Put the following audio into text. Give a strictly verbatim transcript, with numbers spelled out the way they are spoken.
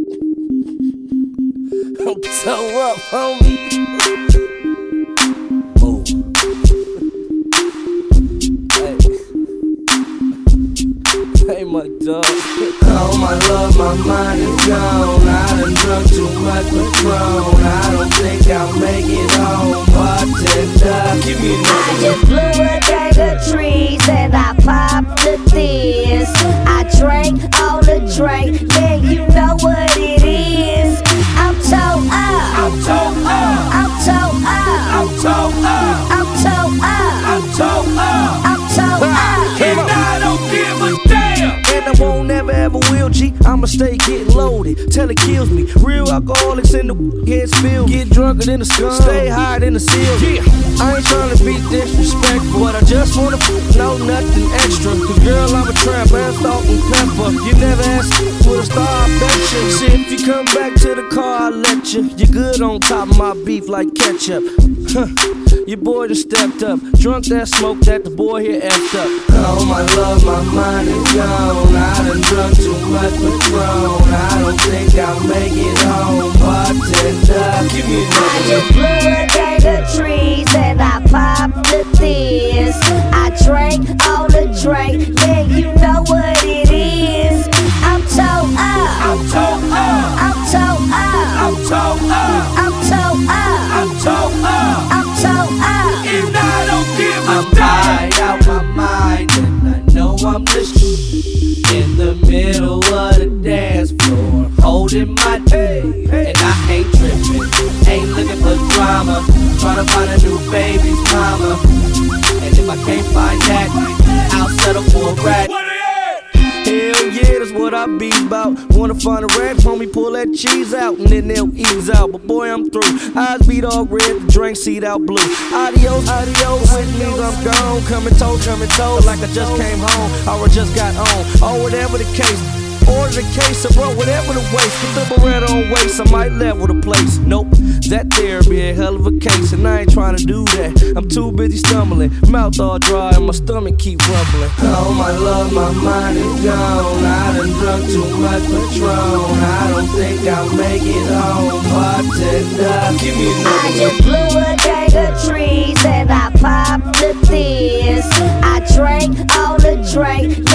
I'm toe up, homie. Oh. Hey. Hey, my dog. Oh, my love, my mind is gone. I done drunk too much Patron. I don't think I'll make it home. Bartender, give me another. I just blew a gang of trees and I popped the thiz. I drank all the drink, yeah, you know what it is. I'm toe up. I'm toe up. I'm toe up. I'm toe up. I'm toe up. I'm toe up. I'm toe up. And I don't give a damn. And I won't never ever will, G. I'ma stay getting loaded till it kills me. Real alcoholics in the heads filled. Get drunker than the skunk, stay higher than the seal. Yeah. I ain't tryna be disrespectful, but I just wanna f know nothing extra. Cause girl, I'm a tramp, and salt and pepper. You never asked with a star, I bet you. Shit, if you come back to the car, I'll let you. You're good on top of my beef like ketchup. Huh. Your boy just stepped up. Drunk that smoke that the boy here effed up. Oh, my love, my mind is gone. I done drunk too much Patron. I don't think I'll make it home. Bartender, give me I another. just blew a gang of trees and I popped the thiz. I drank all the drink, yeah, you know what it is. I'm toe up. I'm toe up. I'm toe up. I'm toe up. I'm toe up. I'm toe up. I'm toe up. And I don't give a I'm high out my mind, and I know I'm the sh- in the middle of the dance floor, holding my day, and I ain't tripping, ain't looking for drama, trying to find a new baby's mama, and if I can't find that, I'll settle for a rat. Hell yeah, that's what I be about. Wanna find a rat, homie, pull that cheese out, and then they'll ease out. But boy, I'm through. Eyes beat all red, the drink seat out blue. Adios, adios, with me, I'm gone. Coming toes, coming toes, like I just came home, or I just got on, or whatever the case. Order the case, I brought whatever the waste. Put the Beretta on waist, I might level the place. Nope, that there be a hell of a case, and I ain't trying to do that. I'm too busy stumbling, mouth all dry, and my stomach keep rumbling. Oh, my love, my mind is gone. I done drunk too much Patron. I don't think I'll make it home. Bartender, give me I another. just blew a gang of trees and I popped the thiz. I drank all the drink,